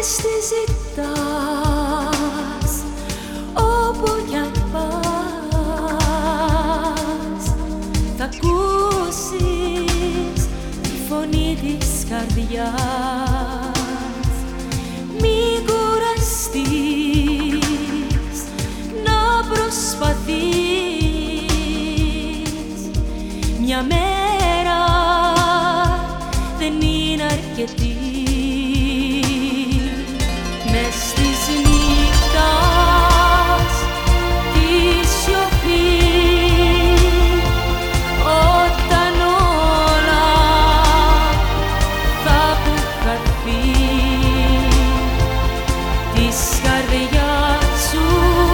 τι ζητάς, όπου κι αν πας, θα ακούσεις τη φωνή της καρδιάς. Μην κουραστείς να προσπαθείς, μια μέρα δεν είναι αρκετή. Μες της νύχτας τη σιωπή, όταν όλα θα έχουν χαθεί, της καρδιάς σου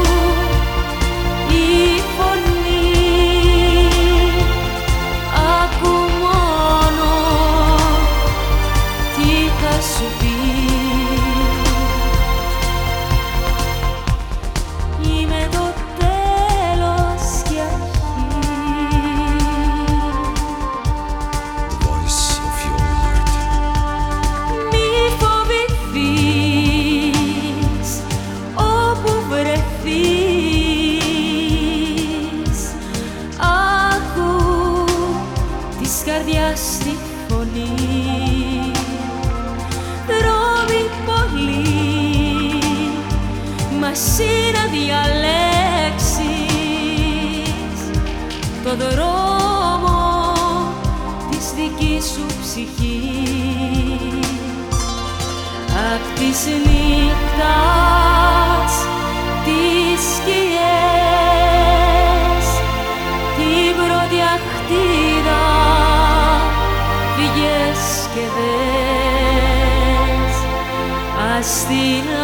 η φωνή άκου μόνο τι θα σου πει. Είμαι το τέλος και αρχή. Voice of your heart. Μη φοβηθείς όπου βρεθείς, άκου της καρδιάς τη φωνή. Δρόμοι πολλοί, μα εσύ να διαλέξεις το δρόμο της δικής σου ψυχής. Απ' της νύχτας τις σκιές, την πρώτη αχτίδα βγες και δες, ας την